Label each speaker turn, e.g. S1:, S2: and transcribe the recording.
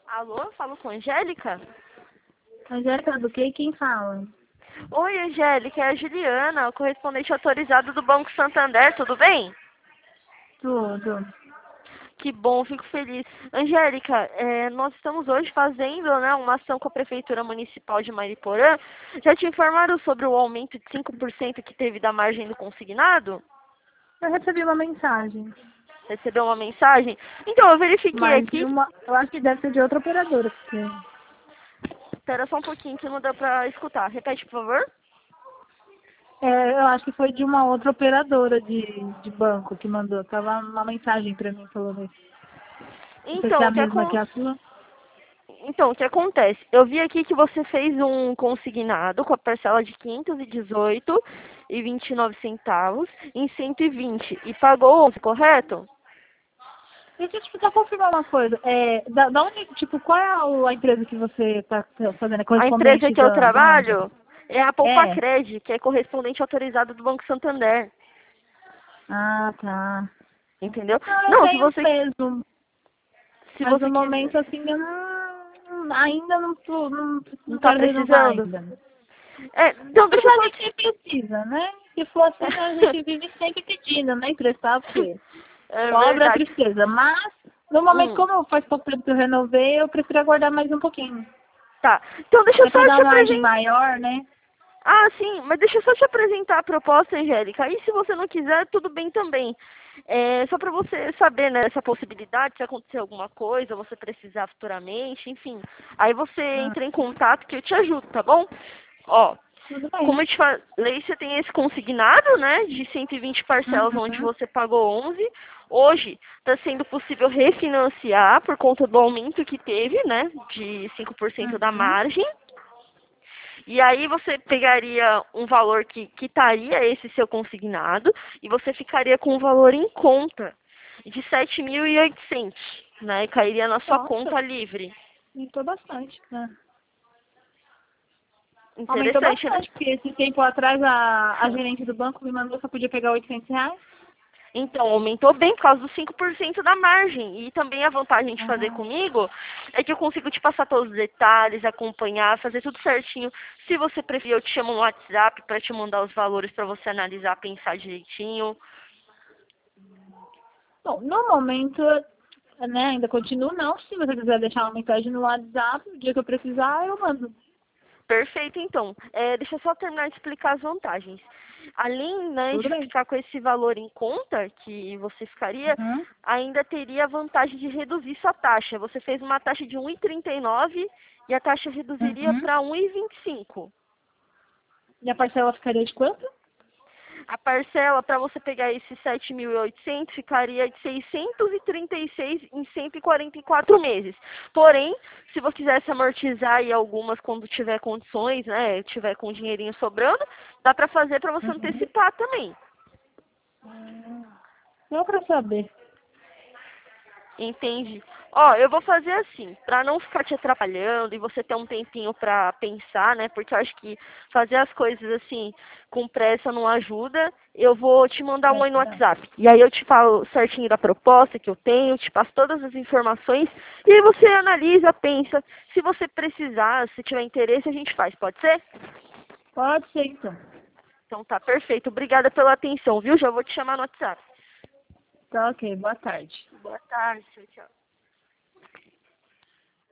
S1: Alô, falo com Angélica?
S2: Angélica, do que quem fala?
S1: Oi, Angélica, é a Juliana, correspondente autorizado do Banco Santander, tudo bem?
S2: Tudo.
S1: Que bom, fico feliz. Angélica, nós estamos hoje fazendo, né, uma ação com a Prefeitura Municipal de Mariporã. Já te informaram sobre o aumento de 5% que teve da margem do consignado?
S2: Eu recebi uma mensagem,
S1: Recebeu uma mensagem? Então, eu verifiquei
S2: mas de
S1: aqui.
S2: uma, eu acho que deve ser de outra operadora, porque
S1: Espera só um pouquinho que não deu pra escutar. Repete, por favor.
S2: eu acho que foi de uma outra operadora de banco que mandou. Tava uma mensagem pra mim falando isso. Não sei se é
S1: Então,
S2: a mesma que a sua.
S1: o que acontece? Eu vi aqui que você fez um consignado com a parcela de 518,29 em 120 e pagou 11, correto?
S2: Deixa eu te só confirmar uma coisa. Da onde, tipo, qual é a empresa que você tá fazendo? É
S1: A empresa
S2: correspondente
S1: que eu
S2: da onde?
S1: trabalho é a
S2: É.
S1: Poupacred, que é correspondente autorizado do Banco Santander,
S2: Ah, tá.
S1: entendeu?
S2: Não, eu
S1: Não,
S2: tenho mesmo.
S1: se
S2: Mas
S1: você
S2: no
S1: quiser,
S2: momento, assim, eu ainda
S1: não
S2: não
S1: tá
S2: quero renovar
S1: precisando.
S2: ainda. Não,
S1: Então
S2: porque
S1: deixa eu
S2: a
S1: só
S2: gente precisa, né? Se for assim, a gente vive sempre pedindo, né? Emprestar, porque
S1: É
S2: pobre é
S1: verdade.
S2: tristeza. Mas, no momento,
S1: Hum,
S2: como faz pouco tempo que eu renovei, eu prefiro aguardar mais um pouquinho.
S1: tá. Então deixa eu
S2: Até pra
S1: só
S2: dar
S1: te
S2: uma margem
S1: apresentar.
S2: maior, né?
S1: Ah, sim, mas deixa eu só te apresentar a proposta, Angélica. Aí, se você não quiser, tudo bem também. É, só para você saber, né, essa possibilidade, se acontecer alguma coisa, você precisar futuramente, enfim. Aí você
S2: Ah,
S1: entra em contato que eu te ajudo, tá bom? Ó,
S2: tudo bem.
S1: como eu te falei, você tem esse consignado, né, de 120 parcelas, onde
S2: Uhum,
S1: você pagou 11. Hoje está sendo possível refinanciar por conta do aumento que teve, né, de 5% da
S2: uhum.
S1: margem. E aí você pegaria um valor que quitaria esse seu consignado e você ficaria com um valor em conta de 7.800, né? E cairia na sua
S2: Nossa,
S1: conta livre.
S2: aumentou bastante, né? Aumentou
S1: Interessante, né?
S2: bastante, porque esse tempo atrás a gerente do banco me mandou que eu podia pegar R$ 800.
S1: Então, aumentou bem por causa dos 5% da margem. E também a vantagem de fazer
S2: Ah,
S1: comigo é que eu consigo te passar todos os detalhes, acompanhar, fazer tudo certinho. Se você preferir, eu te chamo no WhatsApp para te mandar os valores para você analisar, pensar direitinho.
S2: bom, no momento, né, ainda continuo não. Se você quiser deixar uma mensagem no WhatsApp, o dia que eu precisar, eu mando.
S1: Perfeito, então. Deixa eu só terminar de explicar as vantagens. Além, né,
S2: Tudo
S1: de
S2: bem.
S1: ficar com esse valor em conta que você ficaria,
S2: Uhum,
S1: ainda teria a vantagem de reduzir sua taxa. Você fez uma taxa de 1,39 e a taxa reduziria
S2: uhum.
S1: para 1,25.
S2: E a parcela ficaria de quanto?
S1: A parcela para você pegar esses 7.800 ficaria de 636 em 144 meses. Porém, se você quisesse amortizar aí algumas quando tiver condições, né, tiver com dinheirinho sobrando, dá para fazer para você
S2: Uhum.
S1: antecipar também.
S2: Só pra saber.
S1: Entende? Ó, eu vou fazer assim, pra não ficar te atrapalhando e você ter um tempinho pra pensar, né? Porque eu acho que fazer as coisas assim com pressa não ajuda. Eu vou te mandar um
S2: É
S1: oi no
S2: verdade.
S1: WhatsApp. E aí eu te falo certinho da proposta que eu tenho, te passo todas as informações e aí você analisa, pensa. Se você precisar, se tiver interesse, a gente faz, pode ser?
S2: Pode ser, então.
S1: Então tá, perfeito. Obrigada pela atenção, viu? Já vou te chamar no WhatsApp.
S2: Tá ok, boa tarde.
S1: Boa tarde, tchau, tchau.